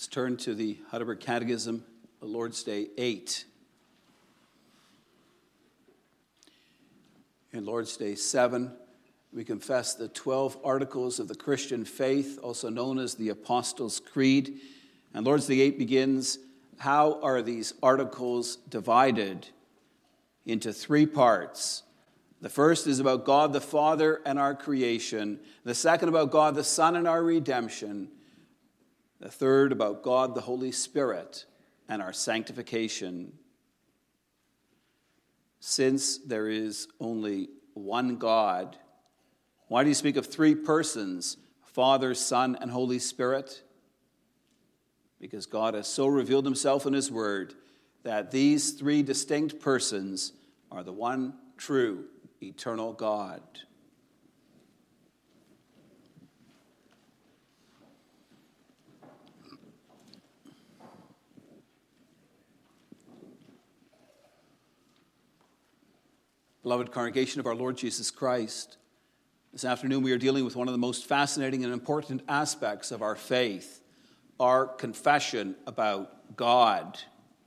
Let's turn to the Heidelberg Catechism, Lord's Day 8. In Lord's Day 7, we confess the 12 articles of the Christian faith, also known as the Apostles' Creed. And Lord's Day 8 begins, how are these articles divided? Into three parts. The first is about God the Father and our creation. The second about God the Son and our redemption. The third about God the Holy Spirit and our sanctification. Since there is only one God, why do you speak of three persons, Father, Son, and Holy Spirit? Because God has so revealed himself in his word that these three distinct persons are the one true, eternal God. Beloved congregation of our Lord Jesus Christ, this afternoon we are dealing with one of the most fascinating and important aspects of our faith, our confession about God.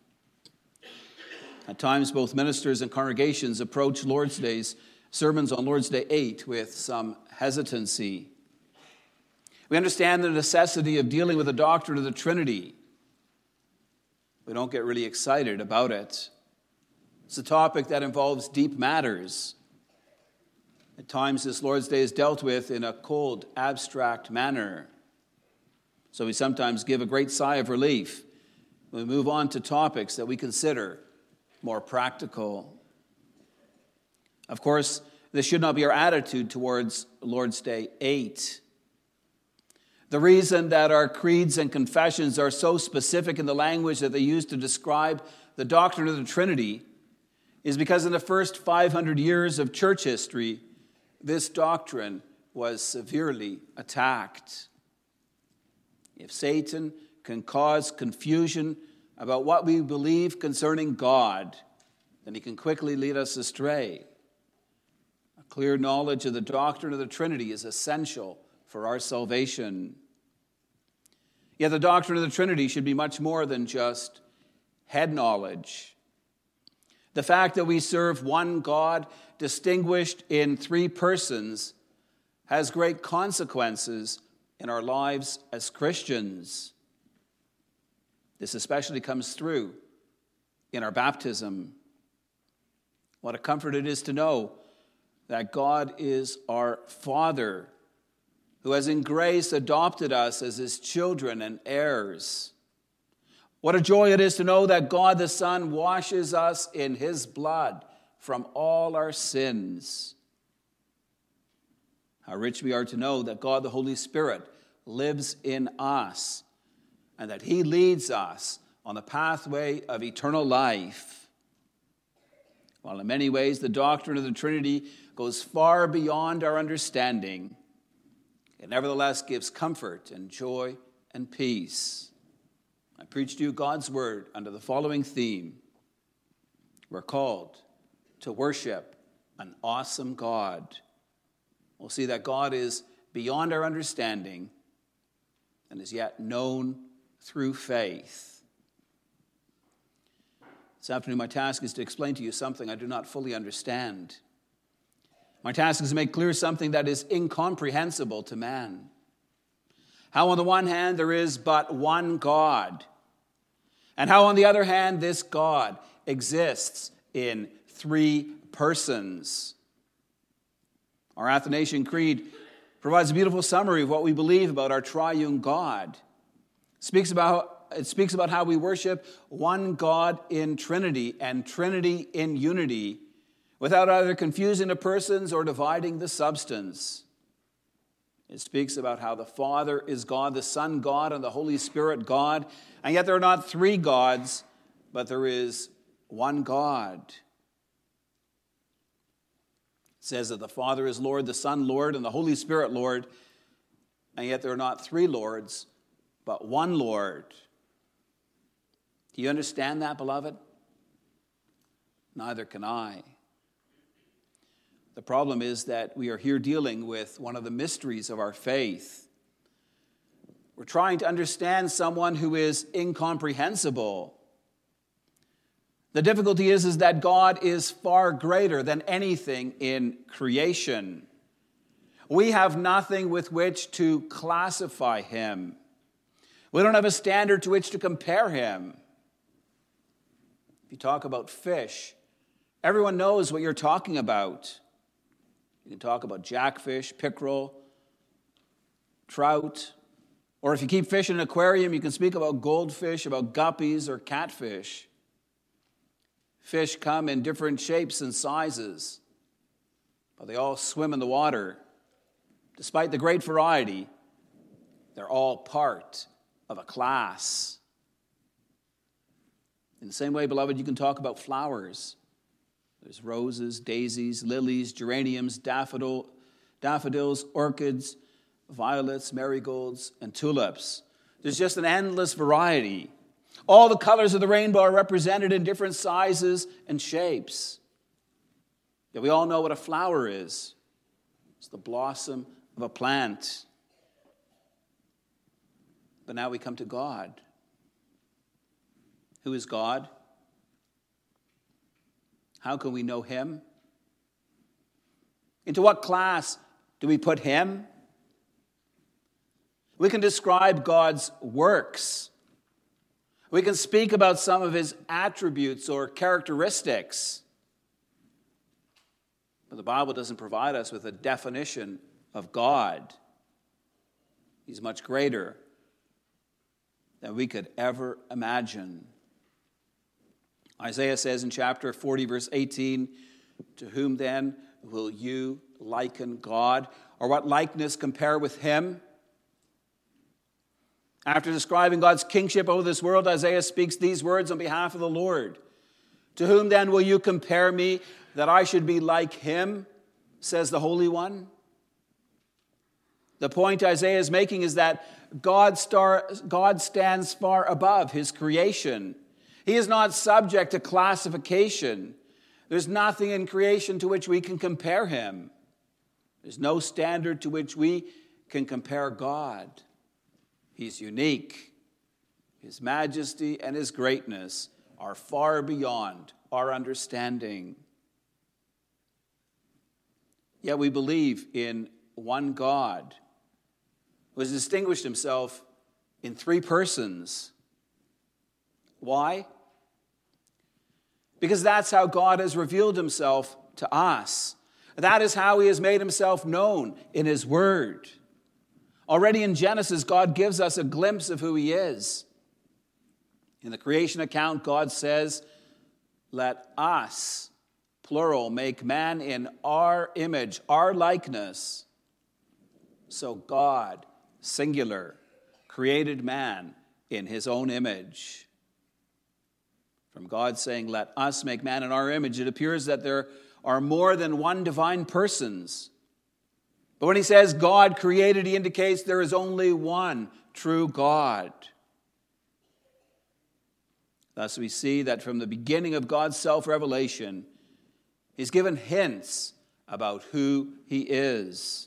At times, both ministers and congregations approach Lord's Day's sermons on Lord's Day 8 with some hesitancy. We understand the necessity of dealing with the doctrine of the Trinity. We don't get really excited about it. It's a topic that involves deep matters. At times, this Lord's Day is dealt with in a cold, abstract manner. So we sometimes give a great sigh of relief when we move on to topics that we consider more practical. Of course, this should not be our attitude towards Lord's Day 8. The reason that our creeds and confessions are so specific in the language that they use to describe the doctrine of the Trinity is because in the first 500 years of church history, this doctrine was severely attacked. If Satan can cause confusion about what we believe concerning God, then he can quickly lead us astray. A clear knowledge of the doctrine of the Trinity is essential for our salvation. Yet the doctrine of the Trinity should be much more than just head knowledge. The fact that we serve one God, distinguished in three persons, has great consequences in our lives as Christians. This especially comes through in our baptism. What a comfort it is to know that God is our Father, who has in grace adopted us as his children and heirs. What a joy it is to know that God the Son washes us in his blood from all our sins. How rich we are to know that God the Holy Spirit lives in us and that he leads us on the pathway of eternal life. While in many ways the doctrine of the Trinity goes far beyond our understanding, it nevertheless gives comfort and joy and peace. I preach to you God's word under the following theme. We're called to worship an awesome God. We'll see that God is beyond our understanding and is yet known through faith. This afternoon, my task is to explain to you something I do not fully understand. My task is to make clear something that is incomprehensible to man. How on the one hand there is but one God, and how on the other hand this God exists in three persons. Our Athanasian Creed provides a beautiful summary of what we believe about our triune God. It speaks about how we worship one God in Trinity and Trinity in unity, without either confusing the persons or dividing the substance. It speaks about how the Father is God, the Son God, and the Holy Spirit God, and yet there are not three gods, but there is one God. It says that the Father is Lord, the Son Lord, and the Holy Spirit Lord, and yet there are not three Lords, but one Lord. Do you understand that, beloved? Neither can I. The problem is that we are here dealing with one of the mysteries of our faith. We're trying to understand someone who is incomprehensible. The difficulty is that God is far greater than anything in creation. We have nothing with which to classify him. We don't have a standard to which to compare him. If you talk about fish, everyone knows what you're talking about. You can talk about jackfish, pickerel, trout, or if you keep fish in an aquarium, you can speak about goldfish, about guppies, or catfish. Fish come in different shapes and sizes, but they all swim in the water. Despite the great variety, they're all part of a class. In the same way, beloved, you can talk about flowers. There's roses, daisies, lilies, geraniums, daffodils, orchids, violets, marigolds, and tulips. There's just an endless variety. All the colors of the rainbow are represented in different sizes and shapes. Yet we all know what a flower is. It's the blossom of a plant. But now we come to God. Who is God? How can we know him? Into what class do we put him? We can describe God's works. We can speak about some of his attributes or characteristics. But the Bible doesn't provide us with a definition of God. He's much greater than we could ever imagine. Isaiah says in chapter 40, verse 18, "To whom then will you liken God? Or what likeness compare with him?" After describing God's kingship over this world, Isaiah speaks these words on behalf of the Lord. "To whom then will you compare me, that I should be like him, says the Holy One?" The point Isaiah is making is that God stands far above his creation. He is not subject to classification. There's nothing in creation to which we can compare him. There's no standard to which we can compare God. He's unique. His majesty and his greatness are far beyond our understanding. Yet we believe in one God who has distinguished himself in three persons. Why? Because that's how God has revealed himself to us. That is how he has made himself known in his word. Already in Genesis, God gives us a glimpse of who he is. In the creation account, God says, "Let us," plural, "make man in our image, our likeness." So God, singular, created man in his own image. From God saying, "Let us make man in our image," it appears that there are more than one divine persons. But when he says God created, he indicates there is only one true God. Thus we see that from the beginning of God's self-revelation, he's given hints about who he is.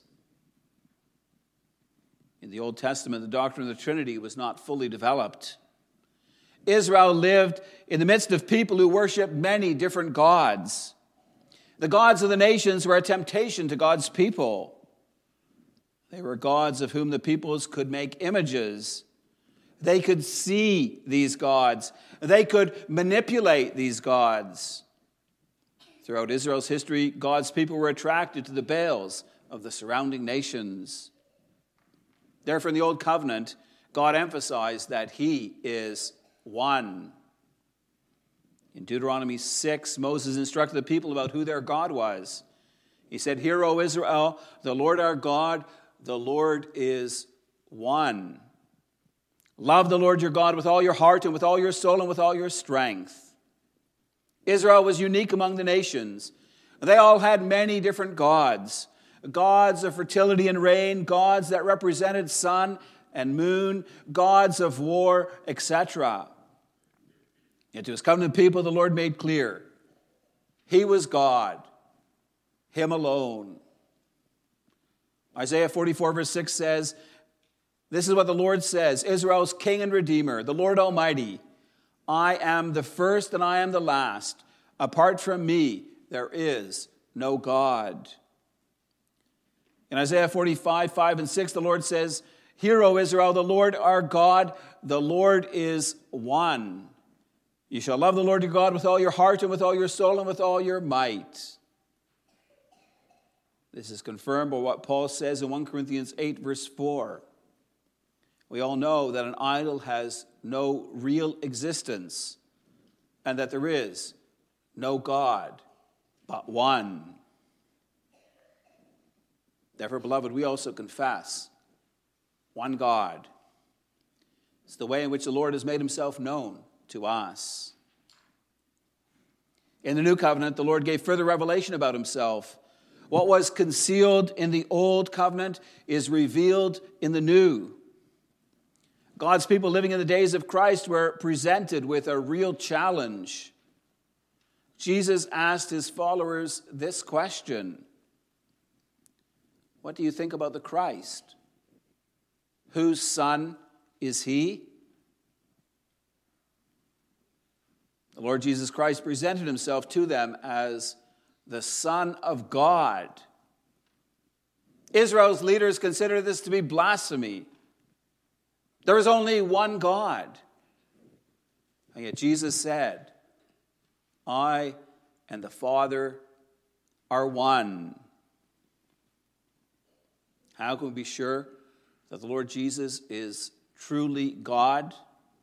In the Old Testament, the doctrine of the Trinity was not fully developed. Israel lived in the midst of people who worshiped many different gods. The gods of the nations were a temptation to God's people. They were gods of whom the peoples could make images. They could see these gods. They could manipulate these gods. Throughout Israel's history, God's people were attracted to the Baals of the surrounding nations. Therefore, in the Old Covenant, God emphasized that he is one. In Deuteronomy 6, Moses instructed the people about who their God was. He said, "Hear, O Israel, the Lord our God, the Lord is one. Love the Lord your God with all your heart and with all your soul and with all your strength." Israel was unique among the nations. They all had many different gods. Gods of fertility and rain, gods that represented sun and moon, gods of war, etc. Yet to his covenant people, the Lord made clear, he was God, him alone. Isaiah 44 verse 6 says This is what the Lord says, Israel's King and Redeemer, the Lord Almighty. I am the first and I am the last. Apart from me, there is no God. In Isaiah 45, 5 and 6, the Lord says, Hear, O Israel, the Lord our God, the Lord is one. You shall love the Lord your God with all your heart and with all your soul and with all your might. This is confirmed by what Paul says in 1 Corinthians 8, verse 4. We all know that an idol has no real existence and that there is no God but one. Therefore, beloved, we also confess one God. It's the way in which the Lord has made himself known to us. In the new covenant, the Lord gave further revelation about himself. What was concealed in the old covenant is revealed in the new. God's people living in the days of Christ were presented with a real challenge. Jesus asked his followers this question: What do you think about the Christ? Whose son is he? The Lord Jesus Christ presented himself to them as the Son of God. Israel's leaders considered this to be blasphemy. There is only one God. And yet Jesus said, I and the Father are one. How can we be sure that the Lord Jesus is truly God?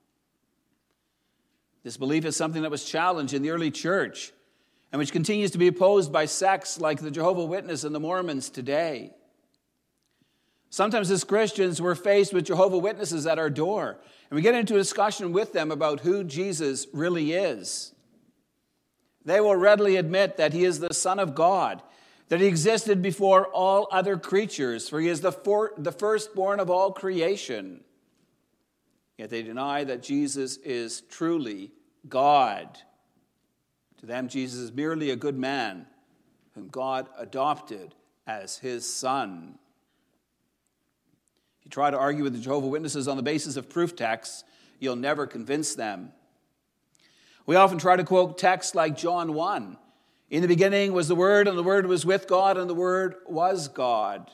This belief is something that was challenged in the early church and which continues to be opposed by sects like the Jehovah's Witnesses and the Mormons today. Sometimes as Christians, we're faced with Jehovah's Witnesses at our door, and we get into a discussion with them about who Jesus really is. They will readily admit that he is the Son of God, that he existed before all other creatures, for he is the firstborn of all creation. Yet they deny that Jesus is truly God. To them, Jesus is merely a good man whom God adopted as his son. If you try to argue with the Jehovah's Witnesses on the basis of proof texts, you'll never convince them. We often try to quote texts like John 1. In the beginning was the Word, and the Word was with God, and the Word was God.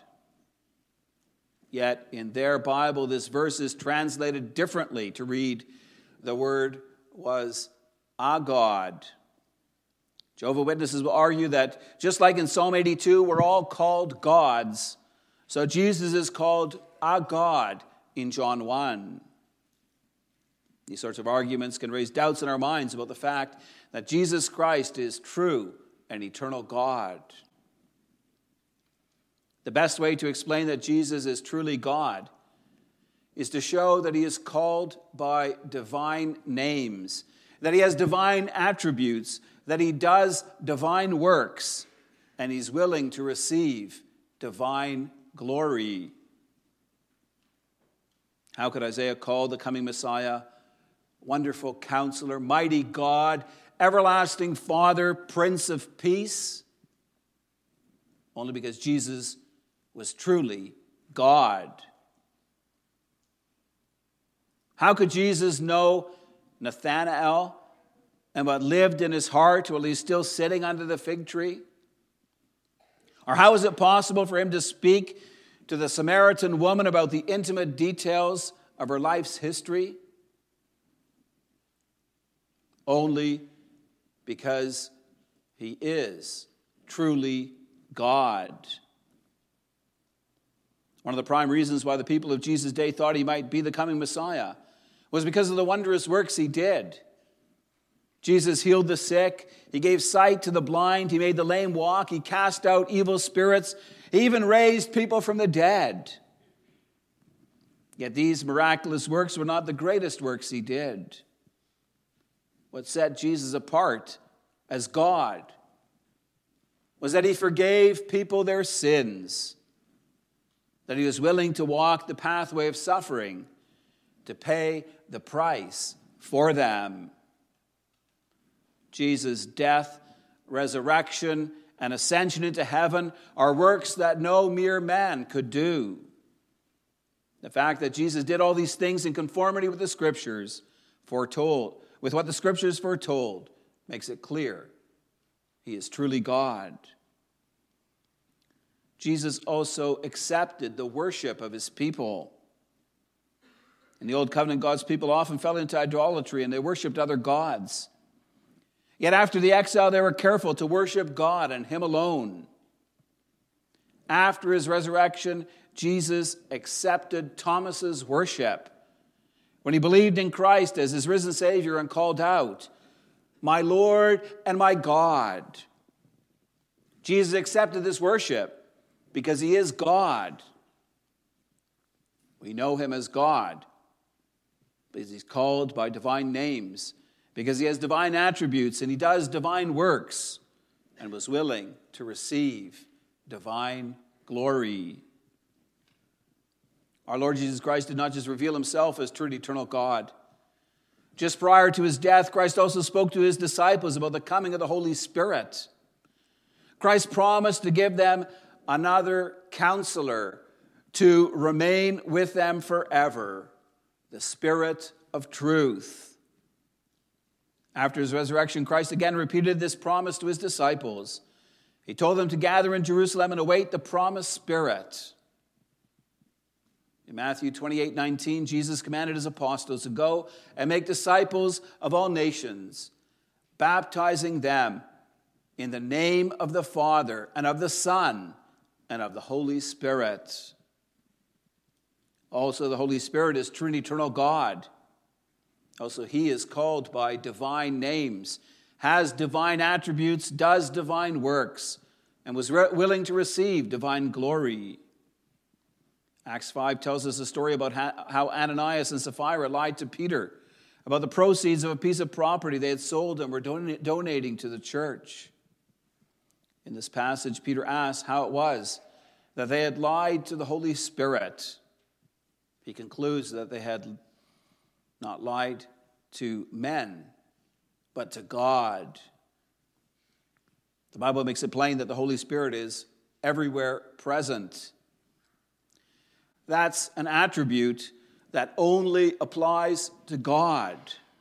Yet in their Bible, this verse is translated differently to read, the Word was a God. Jehovah's Witnesses will argue that just like in Psalm 82, we're all called gods, so Jesus is called a God in John 1. These sorts of arguments can raise doubts in our minds about the fact that Jesus Christ is true and eternal God. The best way to explain that Jesus is truly God is to show that he is called by divine names, that he has divine attributes, that he does divine works, and he's willing to receive divine glory. How could Isaiah call the coming Messiah Wonderful Counselor, Mighty God, Everlasting Father, Prince of Peace? Only because Jesus was truly God. How could Jesus know Nathanael and what lived in his heart while he's still sitting under the fig tree? Or how is it possible for him to speak to the Samaritan woman about the intimate details of her life's history? Only because he is truly God. One of the prime reasons why the people of Jesus' day thought he might be the coming Messiah was because of the wondrous works he did. Jesus healed the sick. He gave sight to the blind. He made the lame walk. He cast out evil spirits. He even raised people from the dead. Yet these miraculous works were not the greatest works he did. What set Jesus apart as God was that he forgave people their sins, that he was willing to walk the pathway of suffering to pay the price for them. Jesus' death, resurrection, and ascension into heaven are works that no mere man could do. The fact that Jesus did all these things in conformity with the Scriptures foretold, with what the Scriptures foretold, makes it clear he is truly God. Jesus also accepted the worship of his people. In the Old Covenant, God's people often fell into idolatry and they worshiped other gods. Yet after the exile, they were careful to worship God and him alone. After his resurrection, Jesus accepted Thomas's worship when he believed in Christ as his risen Savior and called out, "My Lord and my God." Jesus accepted this worship because he is God. We know him as God because he's called by divine names, because he has divine attributes and he does divine works and was willing to receive divine glory. Our Lord Jesus Christ did not just reveal himself as true and eternal God. Just prior to his death, Christ also spoke to his disciples about the coming of the Holy Spirit. Christ promised to give them another counselor to remain with them forever, the Spirit of truth. After his resurrection, Christ again repeated this promise to his disciples. He told them to gather in Jerusalem and await the promised Spirit. In Matthew 28:19, Jesus commanded his apostles to go and make disciples of all nations, baptizing them in the name of the Father and of the Son and of the Holy Spirit. Also, the Holy Spirit is true and eternal God. Also, he is called by divine names, has divine attributes, does divine works, and was willing to receive divine glory. Acts 5 tells us a story about how Ananias and Sapphira lied to Peter about the proceeds of a piece of property they had sold and were donating to the church. In this passage, Peter asks how it was that they had lied to the Holy Spirit. He concludes that they had not lied to men, but to God. The Bible makes it plain that the Holy Spirit is everywhere present. That's an attribute that only applies to God.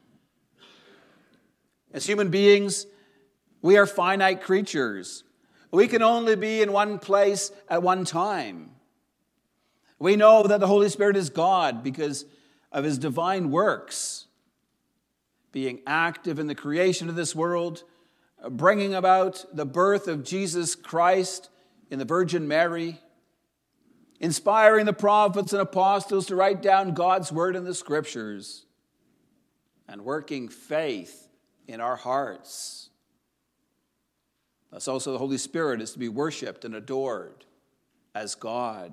As human beings, we are finite creatures. We can only be in one place at one time. We know that the Holy Spirit is God because of his divine works, being active in the creation of this world, bringing about the birth of Jesus Christ in the Virgin Mary, inspiring the prophets and apostles to write down God's word in the Scriptures, and working faith in our hearts. Thus also the Holy Spirit is to be worshipped and adored as God.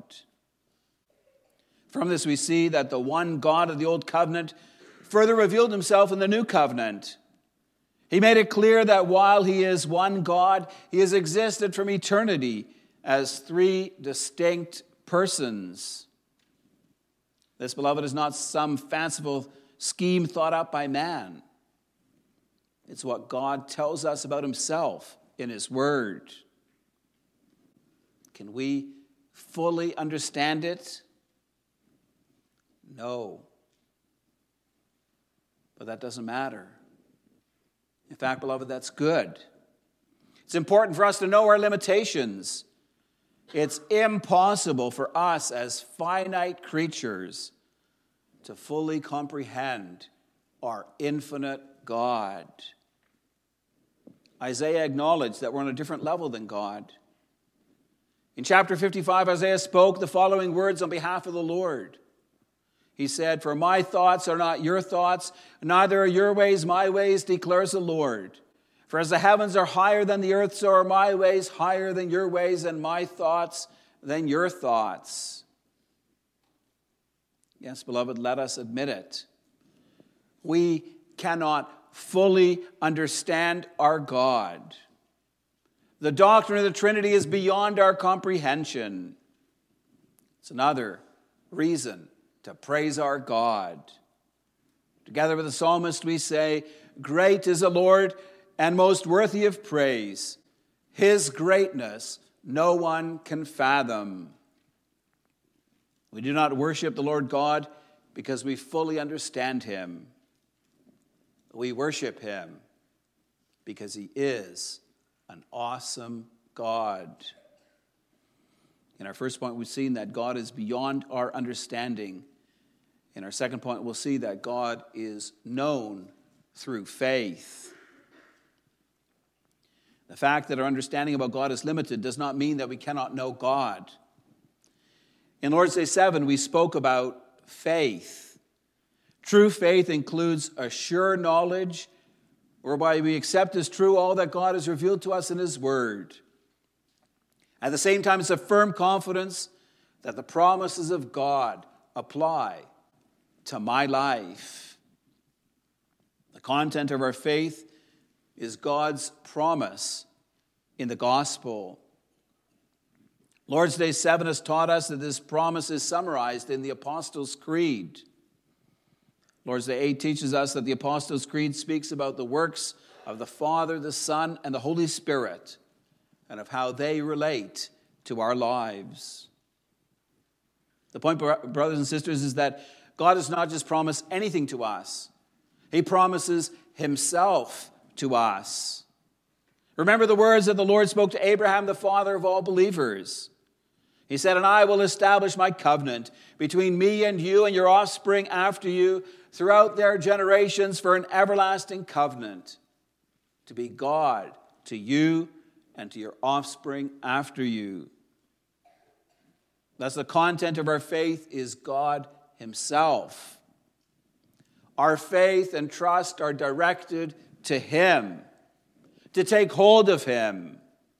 From this we see that the one God of the Old Covenant further revealed himself in the New Covenant. He made it clear that while he is one God, he has existed from eternity as three distinct persons. This, beloved, is not some fanciful scheme thought up by man. It's what God tells us about himself in his word. Can we fully understand it? No. But that doesn't matter. In fact, beloved, that's good. It's important for us to know our limitations. It's impossible for us as finite creatures to fully comprehend our infinite God. Isaiah acknowledged that we're on a different level than God. In chapter 55, Isaiah spoke the following words on behalf of the Lord. He said, "For my thoughts are not your thoughts, neither are your ways my ways, declares the Lord. For as the heavens are higher than the earth, so are my ways higher than your ways, and my thoughts than your thoughts." Yes, beloved, let us admit it. We cannot fully understand our God. The doctrine of the Trinity is beyond our comprehension. It's another reason to praise our God. Together with the psalmist, we say, "Great is the Lord and most worthy of praise. His greatness no one can fathom." We do not worship the Lord God because we fully understand him. We worship him because he is an awesome God. In our first point, we've seen that God is beyond our understanding. In our second point, we'll see that God is known through faith. The fact that our understanding about God is limited does not mean that we cannot know God. In Lord's Day 7, we spoke about faith. True faith includes a sure knowledge whereby we accept as true all that God has revealed to us in his word. At the same time, it's a firm confidence that the promises of God apply to my life. The content of our faith is God's promise in the gospel. Lord's Day 7 has taught us that this promise is summarized in the Apostles' Creed. Lord's Day 8 teaches us that the Apostles' Creed speaks about the works of the Father, the Son, and the Holy Spirit, and of how they relate to our lives. The point, brothers and sisters, is that God does not just promise anything to us. He promises himself to us. Remember the words that the Lord spoke to Abraham, the father of all believers. He said, "And I will establish my covenant between me and you and your offspring after you throughout their generations for an everlasting covenant, to be God to you and to your offspring after you." Thus, the content of our faith is God himself. Our faith and trust are directed to him, to take hold of him.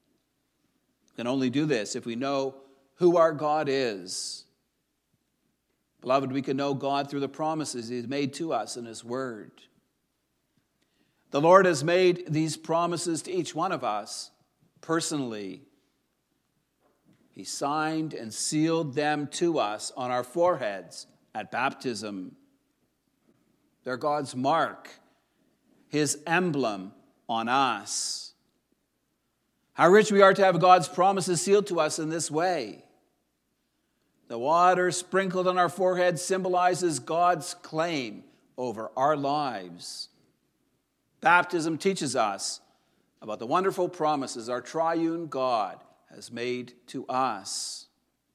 We can only do this if we know who our God is. Beloved, we can know God through the promises he's made to us in his word. The Lord has made these promises to each one of us personally. He signed and sealed them to us on our foreheads at baptism. They're God's mark, his emblem on us. How rich we are to have God's promises sealed to us in this way. The water sprinkled on our forehead symbolizes God's claim over our lives. Baptism teaches us about the wonderful promises our triune God has made to us.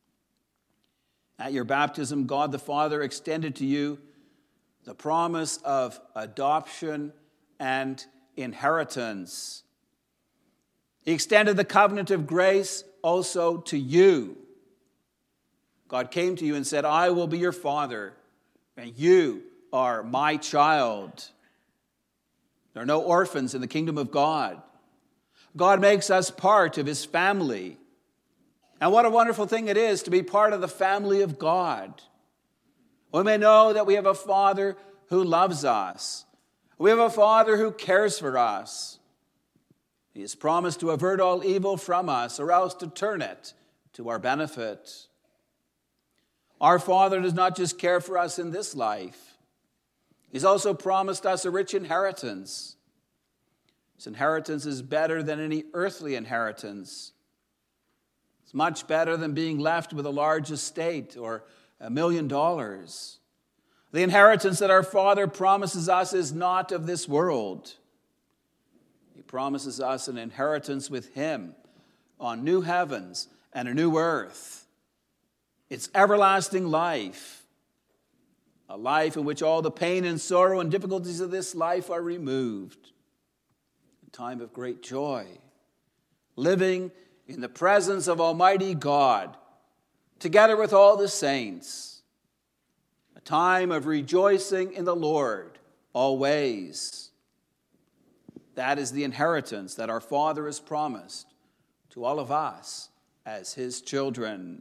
At your baptism, God the Father extended to you the promise of adoption and inheritance. He extended the covenant of grace also to you. God came to you and said, "I will be your father, and you are my child." There are no orphans in the kingdom of God. God makes us part of his family. And what a wonderful thing it is to be part of the family of God. We may know that we have a Father who loves us. We have a Father who cares for us. He has promised to avert all evil from us, or else to turn it to our benefit. Our Father does not just care for us in this life. He's also promised us a rich inheritance. This inheritance is better than any earthly inheritance. It's much better than being left with a large estate or $1 million. The inheritance that our Father promises us is not of this world. He promises us an inheritance with him on new heavens and a new earth. It's everlasting life, a life in which all the pain and sorrow and difficulties of this life are removed. A time of great joy, living in the presence of Almighty God, together with all the saints. A time of rejoicing in the Lord always. That is the inheritance that our Father has promised to all of us as his children.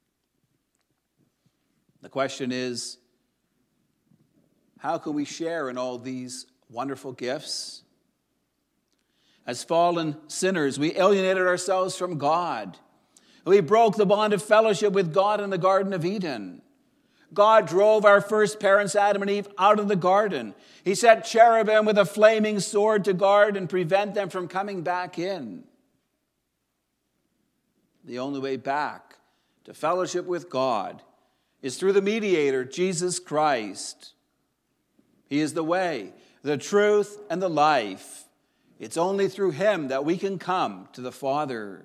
The question is, how can we share in all these wonderful gifts? As fallen sinners, we alienated ourselves from God. We broke the bond of fellowship with God in the Garden of Eden. God drove our first parents, Adam and Eve, out of the garden. He set cherubim with a flaming sword to guard and prevent them from coming back in. The only way back to fellowship with God is through the mediator, Jesus Christ. He is the way, the truth, and the life. It's only through him that we can come to the Father.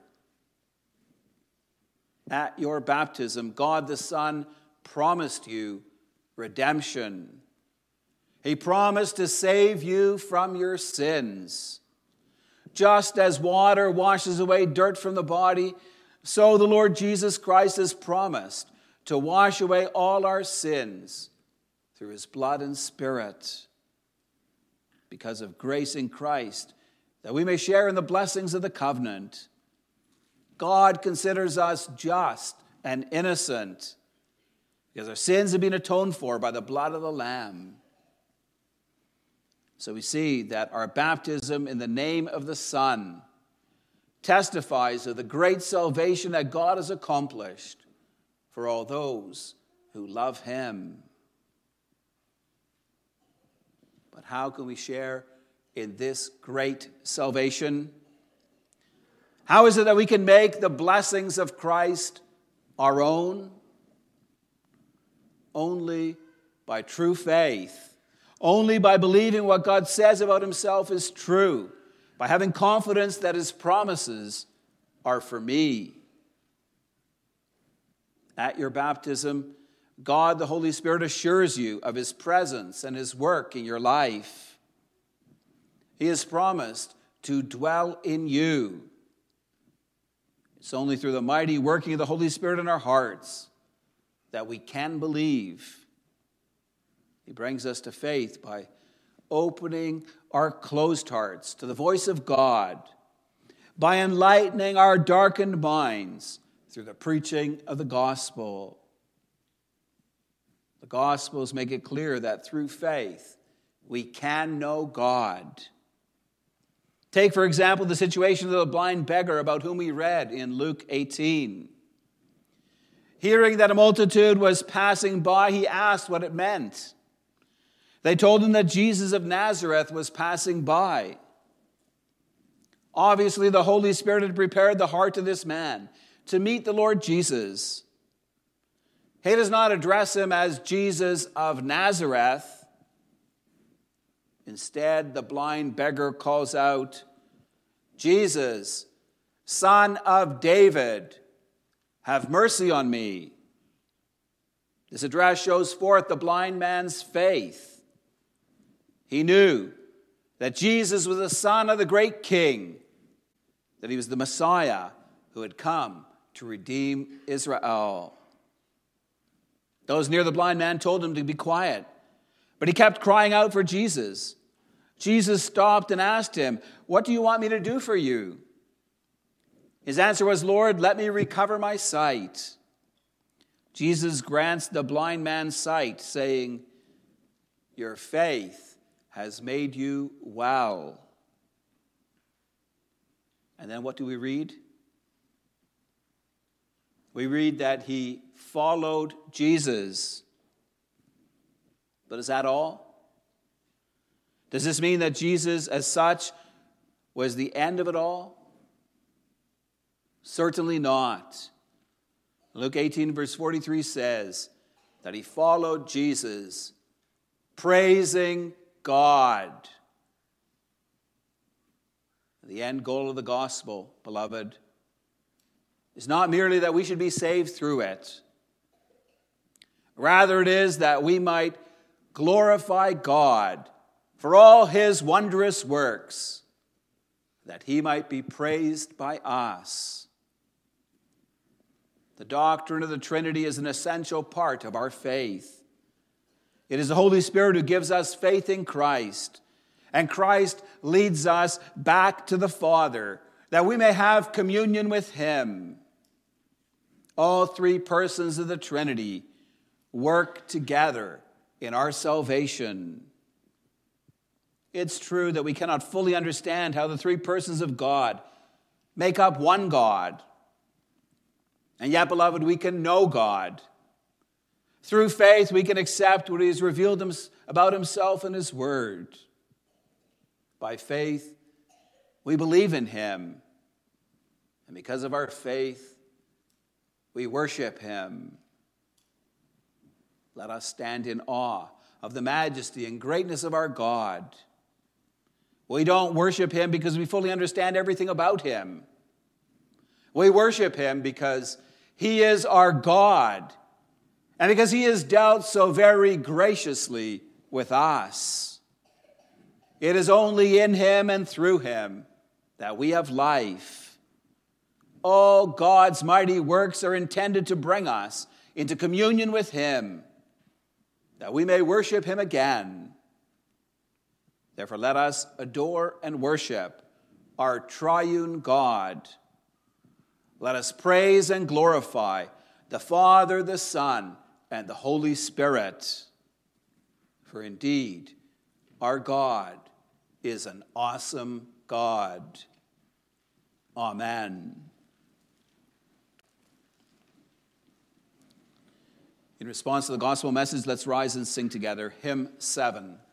At your baptism, God the Son promised you redemption. He promised to save you from your sins. Just as water washes away dirt from the body, so the Lord Jesus Christ has promised to wash away all our sins through his blood and Spirit. Because of grace in Christ, that we may share in the blessings of the covenant. God considers us just and innocent because our sins have been atoned for by the blood of the Lamb. So we see that our baptism in the name of the Son testifies of the great salvation that God has accomplished for all those who love him. But how can we share in this great salvation? How is it that we can make the blessings of Christ our own? Only by true faith. Only by believing what God says about himself is true. By having confidence that his promises are for me. At your baptism, God, the Holy Spirit, assures you of his presence and his work in your life. He has promised to dwell in you. It's only through the mighty working of the Holy Spirit in our hearts that we can believe. He brings us to faith by opening our closed hearts to the voice of God, by enlightening our darkened minds through the preaching of the gospel. The Gospels make it clear that through faith we can know God. Take, for example, the situation of the blind beggar about whom we read in Luke 18. Hearing that a multitude was passing by, he asked what it meant. They told him that Jesus of Nazareth was passing by. Obviously, the Holy Spirit had prepared the heart of this man to meet the Lord Jesus. He does not address him as Jesus of Nazareth. Instead, the blind beggar calls out, Jesus, Son of David, have mercy on me. This address shows forth the blind man's faith. He knew that Jesus was the Son of the great King, that he was the Messiah who had come to redeem Israel. Those near the blind man told him to be quiet, but he kept crying out for Jesus. Jesus stopped and asked him, "What do you want me to do for you?" His answer was, "Lord, let me recover my sight." Jesus grants the blind man sight, saying, "Your faith has made you well." And then what do we read? We read that he followed Jesus. But is that all? Does this mean that Jesus, as such, was the end of it all? Certainly not. Luke 18, verse 43 says that he followed Jesus, praising God. The end goal of the gospel, beloved, is not merely that we should be saved through it. Rather, it is that we might glorify God for all his wondrous works, that he might be praised by us. The doctrine of the Trinity is an essential part of our faith. It is the Holy Spirit who gives us faith in Christ, and Christ leads us back to the Father, that we may have communion with him. All three persons of the Trinity work together in our salvation. It's true that we cannot fully understand how the three persons of God make up one God. And yet, beloved, we can know God. Through faith, we can accept what he has revealed about himself in his word. By faith, we believe in him. And because of our faith, we worship him. let us stand in awe of the majesty and greatness of our God. We don't worship him because we fully understand everything about him. We worship him because he is our God and because he has dealt so very graciously with us. It is only in him and through him that we have life. All God's mighty works are intended to bring us into communion with him, that we may worship him again. Therefore, let us adore and worship our triune God. Let us praise and glorify the Father, the Son, and the Holy Spirit. For indeed, our God is an awesome God. Amen. In response to the gospel message, let's rise and sing together hymn 7.